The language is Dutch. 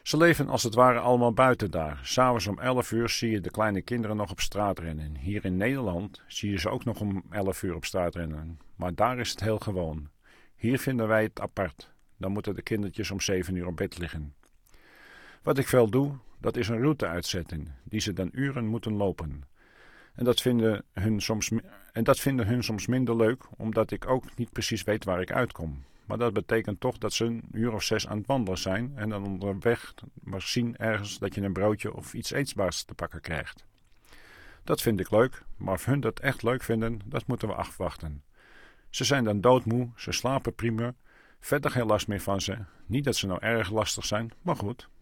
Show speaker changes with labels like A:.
A: Ze leven als het ware allemaal buiten daar. 'S Avonds om 11 uur zie je de kleine kinderen nog op straat rennen. Hier in Nederland zie je ze ook nog om 11 uur op straat rennen. Maar daar is het heel gewoon. Hier vinden wij het apart. Dan moeten de kindertjes om 7 uur op bed liggen. Wat ik veel doe, dat is een route uitzetten, die ze dan uren moeten lopen. En dat vinden hun soms minder leuk, omdat ik ook niet precies weet waar ik uitkom. Maar dat betekent toch dat ze een uur of 6 aan het wandelen zijn en dan onderweg maar zien ergens dat je een broodje of iets eetbaars te pakken krijgt. Dat vind ik leuk, maar of hun dat echt leuk vinden, dat moeten we afwachten. Ze zijn dan doodmoe, ze slapen prima, verder geen last meer van ze. Niet dat ze nou erg lastig zijn, maar goed.